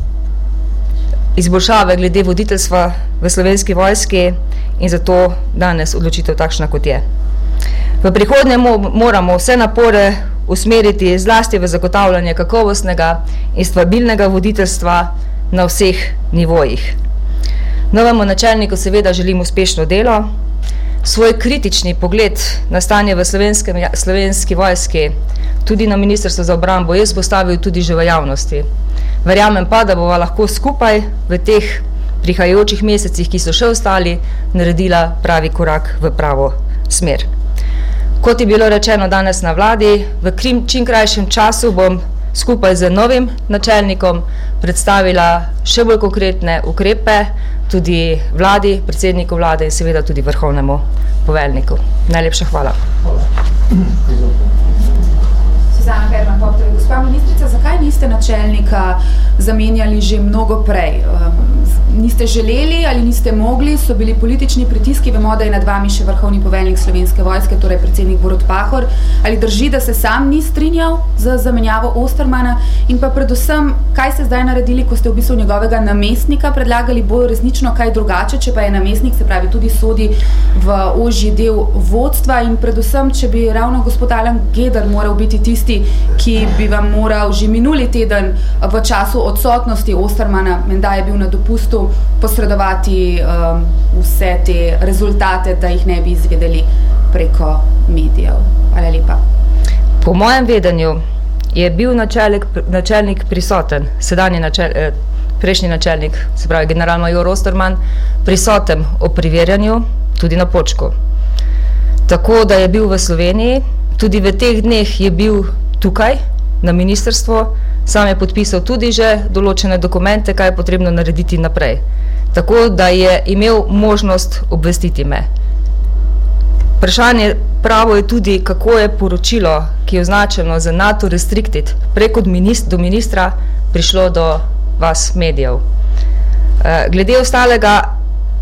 izboljšave glede voditeljstva v Slovenski vojski in zato danes odločitev takšna, kot je. V prihodnje moramo vse napore usmeriti zlasti v zagotavljanje kakovostnega in stabilnega voditeljstva na vseh nivojih. Novemu načelniku seveda želim uspešno delo. Svoj kritični pogled na stanje v Slovenski vojski, tudi na Ministrstvo za obrambo, je izpostavil tudi že v javnosti. Verjamem pa, da bova lahko skupaj v teh prihajajočih mesecih, ki so še ostali, naredila pravi korak v pravo smer. Kot je bilo rečeno danes na vladi, v čim krajšem času bom skupaj z novim načelnikom predstavila še bolj konkretne ukrepe tudi vladi, predsedniku vlade in seveda tudi vrhovnemu poveljniku. Najlepša hvala. Suzana Perman Poptova. Gospa ministrica, zakaj niste načelnika zamenjali že mnogo prej? Niste želeli ali niste mogli, so bili politični pritiski, vemo, da je nad vami še vrhovni poveljnik Slovenske vojske, torej predsednik Borut Pahor. Ali drži, da se sam ni strinjal z zamenjavo Ostermana? In pa predvsem, kaj ste zdaj naredili, ko ste v bistvu njegovega namestnika predlagali, bo resnično kaj drugače, če pa je namestnik, se pravi tudi sodi v ožji del vodstva, in predvsem, če bi ravno gospod Alan Geder moral biti tisti, ki bi vam moral že minuli teden v času odsotnosti Ostermana, menda je bil na dopustu, posredovati um, vse te rezultate, da jih ne bi izvedeli preko medijev. Hvala lepa. Po mojem vedenju je bil načelnik, načelnik prisoten, sedanji načel, eh, prejšnji načelnik, se pravi generalmajor Osterman, prisoten o preverjanju tudi na Počku. Tako da je bil v Sloveniji, tudi v teh dneh je bil tukaj na ministrstvu, sam je podpisal tudi že določene dokumente, kaj je potrebno narediti naprej. Tako da je imel možnost obvestiti me. Vprašanje pravo je tudi, kako je poročilo, ki je označeno za NATO Restricted, preko do ministra prišlo do vas medijev. Glede ostalega,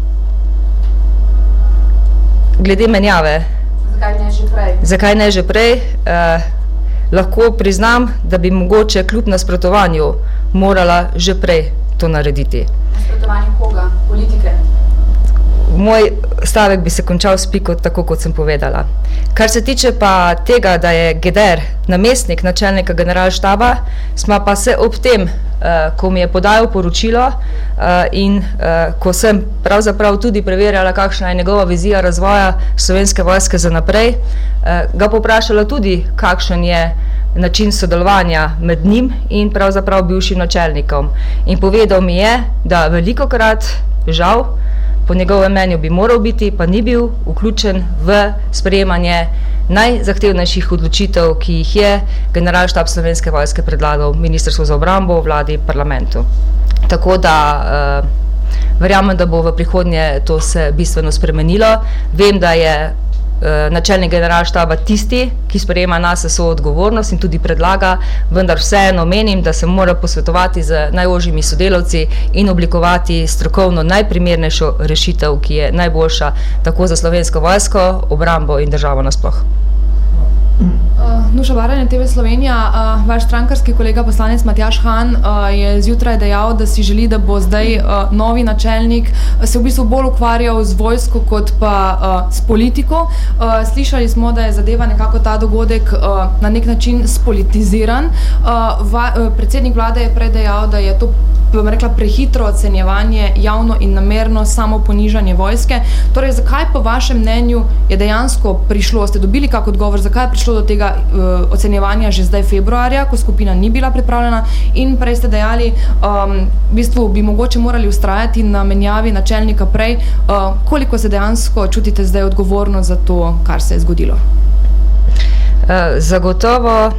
glede menjave, zakaj ne že prej? Zakaj ne že prej? Eh, lahko priznam, da bi mogoče kljub nasprotovanju morala že prej to narediti. Nasprotovanje koga? Politike? Moj stavek bi se končal s piko, tako kot sem povedala. Kar se tiče pa tega, da je Geder namestnik načelnika generalštaba, smo pa se ob tem, uh, ko mi je podajal poročilo uh, in uh, ko sem pravzaprav tudi preverjala, kakšna je njegova vizija razvoja Slovenske vojske za naprej, uh, ga poprašala tudi, kakšen je način sodelovanja med njim in pravzaprav bivšim načelnikom. In povedal mi je, da velikokrat, žal, po njegovem mnenju bi moral biti, pa ni bil vključen v sprejemanje najzahtevnejših odločitev, ki jih je generalštab Slovenske vojske predlagal Ministrstvo za obrambo, vladi, parlamentu. Tako da uh, verjamem, da bo v prihodnje to se bistveno spremenilo. Vem, da je načelnik generalštaba tisti, ki sprejema nase svojo odgovornost in tudi predlaga, vendar vseeno menim, da se mora posvetovati z najožjimi sodelavci in oblikovati strokovno najprimernejšo rešitev, ki je najboljša tako za Slovensko vojsko, obrambo in državo nasploh. Uh, Nuša Baranje, T V Slovenija, uh, vaš strankarski kolega poslanec Matjaž Han uh, je zjutraj dejal, da si želi, da bo zdaj uh, novi načelnik se v bistvu bolj ukvarjal z vojsko kot pa uh, s politiko. Uh, slišali smo, da je zadeva nekako ta dogodek uh, na nek način spolitiziran. Uh, va, uh, predsednik vlade je prej dejal, da je to, bom rekla, prehitro ocenjevanje, javno in namerno samo ponižanje vojske. Torej, zakaj po vašem mnenju je dejansko prišlo, ste dobili kak odgovor, zakaj je prišlo do tega uh, ocenjevanja že zdaj februarja, ko skupina ni bila pripravljena, in prej ste dejali, um, v bistvu bi mogoče morali ustrajati na menjavi načelnika prej. Uh, koliko se dejansko čutite zdaj odgovorno za to, kar se je zgodilo? Uh, zagotovo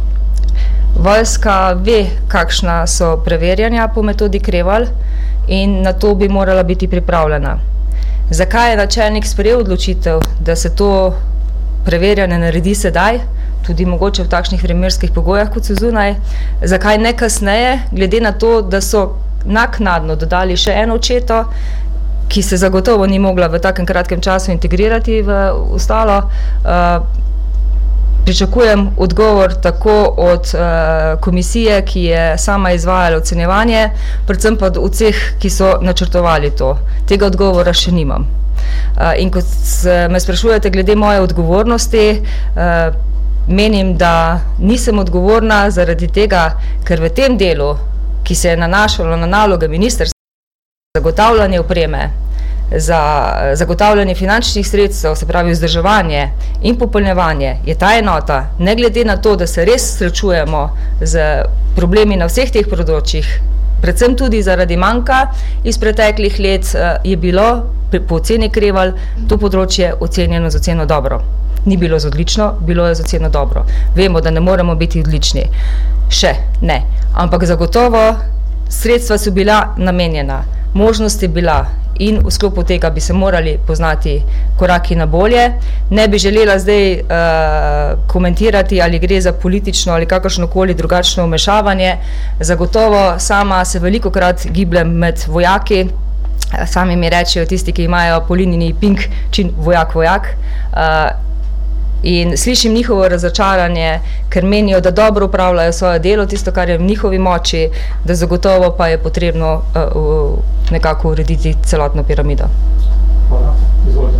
vojska ve, kakšna so preverjanja po metodi Kreval in na to bi morala biti pripravljena. Zakaj je načelnik sprejel odločitev, da se to preverjanje naredi sedaj, tudi mogoče v takšnih vremenskih pogojah, kot so zunaj, zakaj ne kasneje, glede na to, da so naknadno dodali še eno četo, ki se zagotovo ni mogla v takem kratkem času integrirati v ostalo. Uh, pričakujem odgovor tako od uh, komisije, ki je sama izvajala ocenjevanje, predvsem pa od vseh, ki so načrtovali to. Tega odgovora še nimam. Uh, in kot me sprašujete glede moje odgovornosti, uh, menim, da nisem odgovorna zaradi tega, ker v tem delu, ki se je nanašalo na naloge ministrstva, zagotavljanje opreme, za zagotavljanje finančnih sredstev, se pravi vzdrževanje in popolnjevanje, je ta enota, ne glede na to, da se res srečujemo z problemi na vseh teh področjih, predvsem tudi zaradi manjka iz preteklih let, je bilo po oceni Kreval to področje ocenjeno z oceno dobro. Ni bilo z odlično, bilo je z oceno dobro. Vemo, da ne moremo biti odlični. Še ne. Ampak zagotovo sredstva so bila namenjena, možnost je bila in v sklopu tega bi se morali poznati koraki na bolje. Ne bi želela zdaj uh, komentirati, ali gre za politično ali kakršnokoli drugačno vmešavanje. Zagotovo sama se velikokrat gibljem med vojaki. Sami mi rečejo tisti, ki imajo po liniji ping čin vojak-vojak. Uh, in slišim njihovo razočaranje, ker menijo, da dobro upravljajo svoje delo, tisto, kar je v njihovi moči, da zagotovo pa je potrebno uh, uh, nekako urediti celotno piramido. Hvala. Izvolite.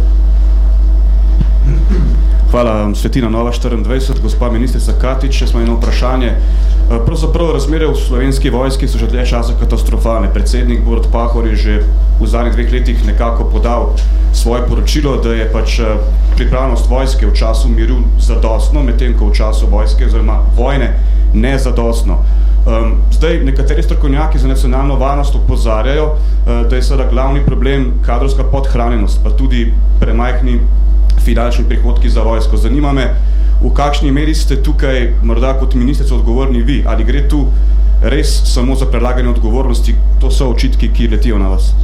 Hvala, Svetina Nova štiriindvajset, gospa ministrica Katič, če smo eno vprašanje. Pravzaprav razmere v Slovenski vojski so že dlje časa katastrofalne. Predsednik Borut Pahor je že v zadnjih dveh letih nekako podal svoje poročilo, da je pač pripravljenost vojske v času miru zadostno, medtem ko v času vojske oziroma vojne nezadostno. Um, zdaj, nekateri strokovnjaki za nacionalno varnost opozarjajo, uh, da je seveda glavni problem kadrovska podhranjenost, pa tudi premajhni finančni prihodki za vojsko. Zanima me, v kakšni meri ste tukaj morda kot ministrica odgovorni vi, ali gre tu res samo za prelaganje odgovornosti, to so očitki, ki letijo na vas?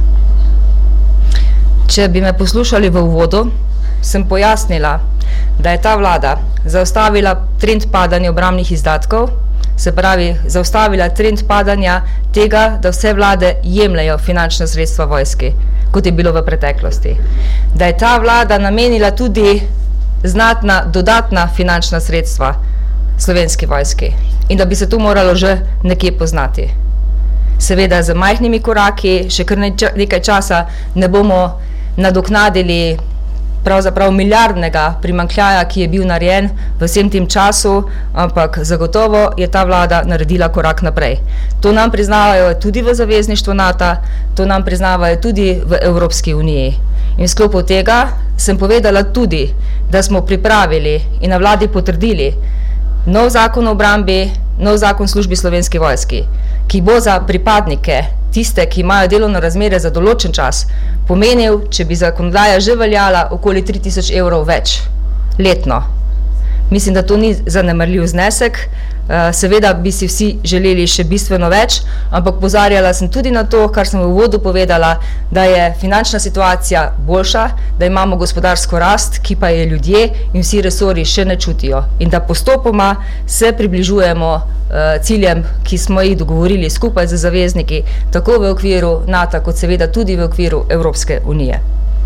Če bi me poslušali v uvodu, sem pojasnila, da je ta vlada zaustavila trend padanja obrambnih izdatkov, se pravi, zaustavila trend padanja tega, da vse vlade jemljajo finančna sredstva vojski, kot je bilo v preteklosti. Da je ta vlada namenila tudi znatna dodatna finančna sredstva Slovenski vojski in da bi se to moralo že nekje poznati. Seveda z majhnimi koraki, še kar nekaj časa ne bomo nadoknadili pravzaprav milijardnega primanjkljaja, ki je bil narejen v vsem tem času, ampak zagotovo je ta vlada naredila korak naprej. To nam priznavajo tudi v zavezništvu NATO, to nam priznavajo tudi v Evropski uniji. In v sklopu tega sem povedala tudi, da smo pripravili in na vladi potrdili nov zakon o obrambi, nov zakon službi Slovenski vojski, ki bo za pripadnike tiste, ki imajo delovno razmerje za določen čas, pomenil, če bi zakonodaja že veljala, okoli tri tisoč evrov več letno. Mislim, da to ni zanemarljiv znesek, seveda bi si vsi želeli še bistveno več, ampak pozarjala sem tudi na to, kar sem v uvodu povedala, da je finančna situacija boljša, da imamo gospodarsko rast, ki pa je ljudje in vsi resorji še ne čutijo in da postopoma se približujemo ciljem, ki smo jih dogovorili skupaj z zavezniki, tako v okviru NATO, kot seveda tudi v okviru Evropske unije.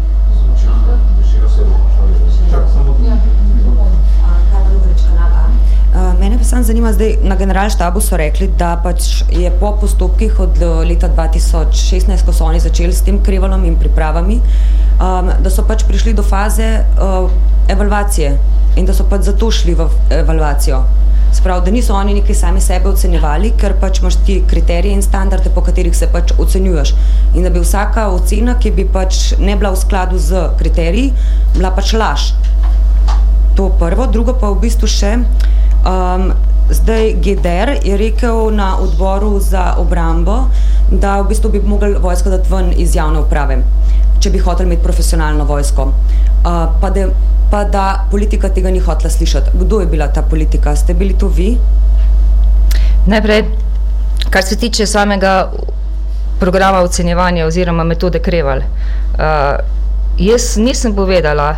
Mene pa sam zanima, zdaj na generalštabu so rekli, da pač je po postopkih od leta dva tisoč šestnajst, ko so oni začeli s tem krevalom in pripravami, um, da so pač prišli do faze uh, evalvacije in da so pač zato šli v evalvacijo. Sprav, da niso oni nekaj sami sebe ocenjevali, ker pač imaš ti kriterije in standarde, po katerih se pač ocenjuješ. In da bi vsaka ocena, ki bi pač ne bila v skladu z kriteriji, bila pač laž. To prvo, drugo pa v bistvu še, Um, zdaj G D R je rekel na odboru za obrambo, da v bistvu bi mogli vojsko dati ven iz javne uprave, če bi hoteli imeti profesionalno vojsko. Uh, pa, de, pa da politika tega ni hotela slišati. Kdo je bila ta politika? Ste bili to vi? Najprej, kar se tiče samega programa ocenjevanja oziroma metode Kreval, uh, jaz nisem povedala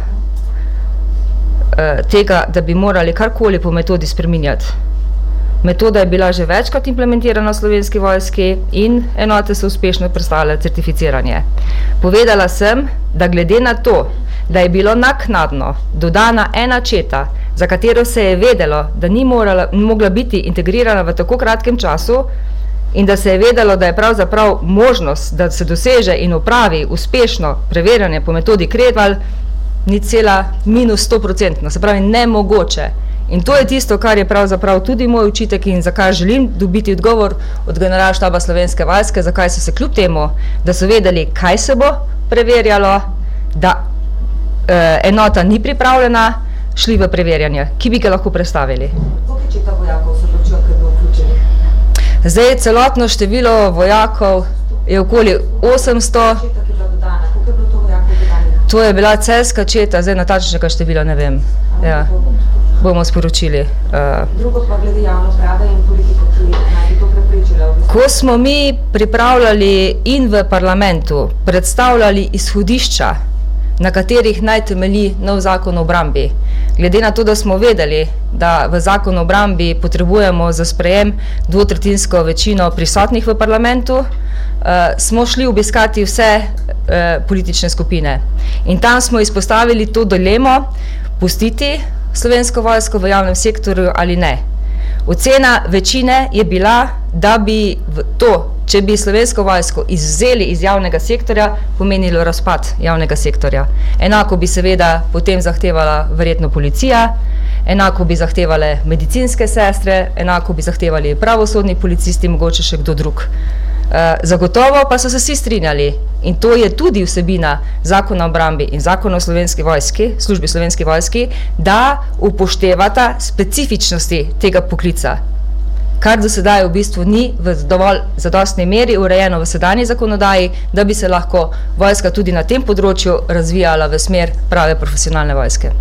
tega, da bi morali karkoli po metodi spreminjati. Metoda je bila že večkrat implementirana v Slovenski vojski in enote so uspešno prestale certificiranje. Povedala sem, da glede na to, da je bilo naknadno dodana ena četa, za katero se je vedelo, da ni morala, mogla biti integrirana v tako kratkem času in da se je vedelo, da je pravzaprav možnost, da se doseže in opravi uspešno preverjanje po metodi Kreval, ni cela minus sto procentno, se pravi nemogoče. In to je tisto, kar je pravzaprav tudi moj učitek in zakaj želim dobiti odgovor od generalštaba Slovenske vojske, zakaj so se kljub temu, da so vedeli, kaj se bo preverjalo, da eh, enota ni pripravljena, šli v preverjanje, ki bi ga lahko predstavili. Koliko četa vojakov so pričel, ki bi vključili? Zdaj, celotno število vojakov je okoli osemsto. Četa, ki je bila dodana, koliko je bilo to vojakov dodani? To je bila celjska četa, zdaj natančnega števila ne vem. Ja, bomo sporočili. Uh, Drugo pa glede javne uprave in politiko, ki naj bi to preprečila. Ko smo mi pripravljali in v parlamentu predstavljali izhodišča, na katerih naj temelji nov zakon o obrambi, glede na to, da smo vedeli, da v zakon o obrambi potrebujemo za sprejem dvotretjinsko večino prisotnih v parlamentu, uh, smo šli obiskati vse uh, politične skupine. In tam smo izpostavili to dilemo, pustiti Slovensko vojsko v javnem sektorju ali ne. Ocena večine je bila, da bi to, če bi Slovensko vojsko izvzeli iz javnega sektorja, pomenilo razpad javnega sektorja. Enako bi seveda potem zahtevala verjetno policija, enako bi zahtevale medicinske sestre, enako bi zahtevali pravosodni policisti, mogoče še kdo drug. Zagotovo pa so se vsi strinjali in to je tudi vsebina zakona o obrambi in zakona o Slovenski vojski, službi Slovenski vojski, da upoštevata specifičnosti tega poklica, kar do sedaj v bistvu ni v dovolj zadostni meri urejeno v sedanji zakonodaji, da bi se lahko vojska tudi na tem področju razvijala v smer prave profesionalne vojske.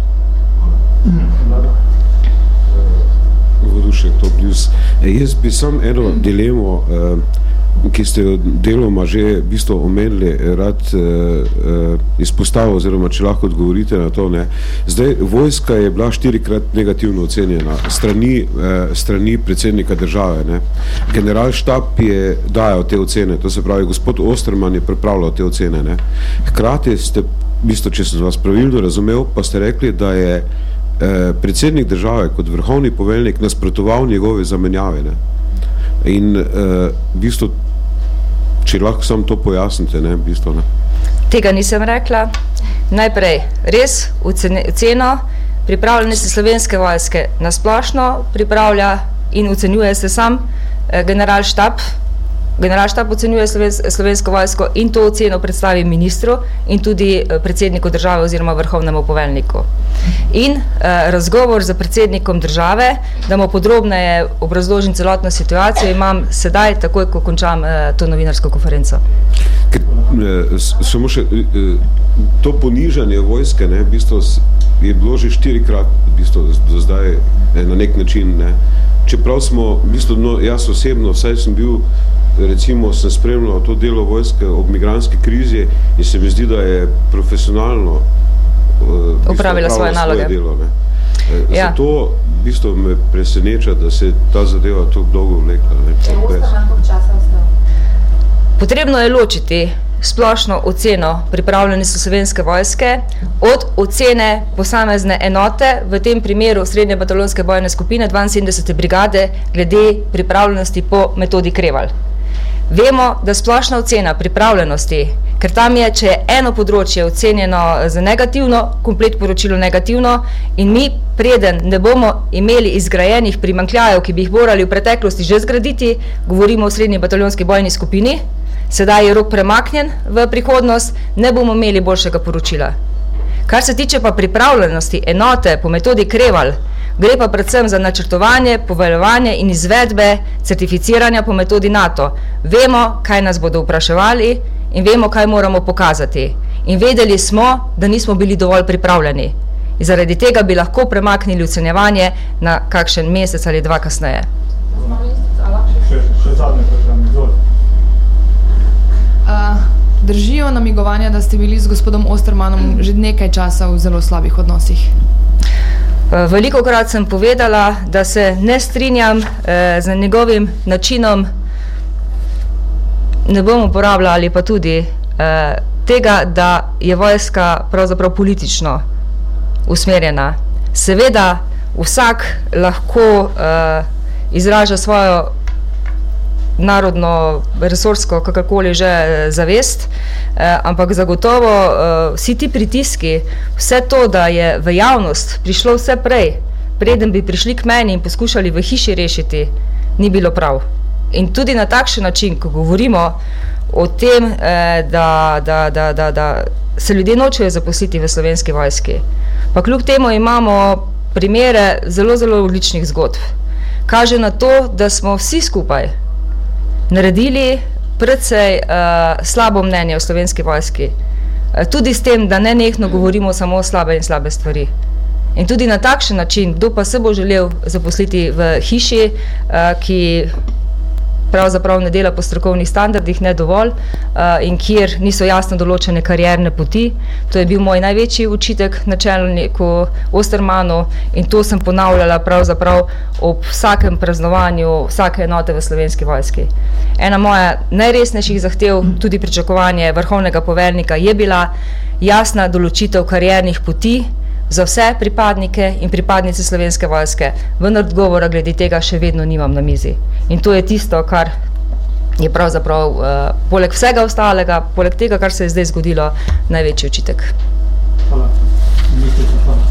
Vodušek Toplius, jaz bi sam eno dilemo, ki ste jo deloma že v bistvu omenili, rad uh, izpostavil, oziroma če lahko odgovorite na to. Ne. Zdaj, vojska je bila štirikrat negativno ocenjena strani, uh, strani predsednika države. Ne. Generalštab je dajal te ocene, to se pravi, gospod Osterman je pripravljal te ocene. Ne. Hkrati ste, v bistvu, če sem vas pravilno razumel, pa ste rekli, da je uh, predsednik države kot vrhovni poveljnik nasprotoval njegove zamenjave. Ne. In uh, v bistvu, če lahko sam to pojasnite, ne, v bistvu, ne. Tega nisem rekla. Najprej, res oceno pripravljene se Slovenske vojske nasplošno pripravlja in ocenjuje se sam eh, generalštab generalštab ocenjuje Slovensko vojsko in to oceno predstavi ministru in tudi predsedniku države oziroma vrhovnemu poveljniku. In eh, razgovor z predsednikom države, da mu podrobneje obrazložim celotno situacijo, imam sedaj, takoj, ko končam eh, to novinarsko konferenco. Ker, eh, samo še, eh, to ponižanje vojske, ne, v bistvu je bilo že štirikrat v bistvu do zdaj eh, na nek način, ne. Čeprav smo, v bistvu, no, jaz osebno, vsaj sem bil, recimo, sem spremljal to delo vojske ob migrantski krizi in se mi zdi, da je profesionalno uh, upravila svoje naloge. Svoje delo, ne. E, ja. Zato v bistvu me preseneča, da se ta zadeva tako dolgo vlekla. Ne, je Osterman koliko časa ostal? Potrebno je ločiti splošno oceno pripravljenosti Slovenske vojske od ocene posamezne enote, v tem primeru srednje bataljonske bojne skupine dvainsedemdesete brigade glede pripravljenosti po metodi Kreval. Vemo, da splošna ocena pripravljenosti, ker tam je, če je eno področje ocenjeno za negativno, komplet poročilo negativno in mi preden ne bomo imeli izgrajenih primanjkljajev, ki bi jih morali v preteklosti že zgraditi, govorimo o srednji bataljonski bojni skupini, sedaj je rok premaknjen v prihodnost, ne bomo imeli boljšega poročila. Kar se tiče pa pripravljenosti enote po metodi Kreval, gre pa predvsem za načrtovanje, poveljevanje in izvedbe certificiranja po metodi NATO. Vemo, kaj nas bodo vpraševali in vemo, kaj moramo pokazati. In vedeli smo, da nismo bili dovolj pripravljeni. In zaradi tega bi lahko premaknili ocenjevanje na kakšen mesec ali dva kasneje. Še, še zadnje vprašanje, izvolite. Uh, držijo namigovanja, da ste bili z gospodom Ostermanom že nekaj časa v zelo slabih odnosih? Velikokrat sem povedala, da se ne strinjam eh, z njegovim načinom, ne bom uporabljala ali pa tudi eh, tega, da je vojska pravzaprav politično usmerjena. Seveda vsak lahko eh, izraža svojo narodno, resorsko, kakorkoli že zavest, eh, ampak zagotovo eh, vsi ti pritiski, vse to, da je v javnost prišlo vse prej, preden bi prišli k meni in poskušali v hiši rešiti, ni bilo prav. In tudi na takšen način, ko govorimo o tem, eh, da, da, da, da, da se ljudje nočejo zaposliti v Slovenski vojski, pa kljub temu imamo primere zelo, zelo odličnih zgodb. Kaže na to, da smo vsi skupaj naredili predvsej uh, slabo mnenje o Slovenski vojski. Uh, tudi s tem, da ne nehno govorimo samo o slabe in slabe stvari. In tudi na takšen način, kdo pa se bo želel zaposliti v hiši, uh, ki pravzaprav ne dela po strokovnih standardih, ne dovolj, uh, in kjer niso jasno določene karierne poti. To je bil moj največji očitek načelniku Ostermanu in to sem ponavljala pravzaprav ob vsakem praznovanju vsake enote v Slovenski vojski. Ena moja najresnejših zahtev, tudi pričakovanje vrhovnega poveljnika, je bila jasna določitev kariernih poti za vse pripadnike in pripadnice Slovenske vojske, vendar odgovora glede tega še vedno nimam na mizi. In to je tisto, kar je pravzaprav uh, poleg vsega ostalega, poleg tega, kar se je zdaj zgodilo, največji očitek. Hvala.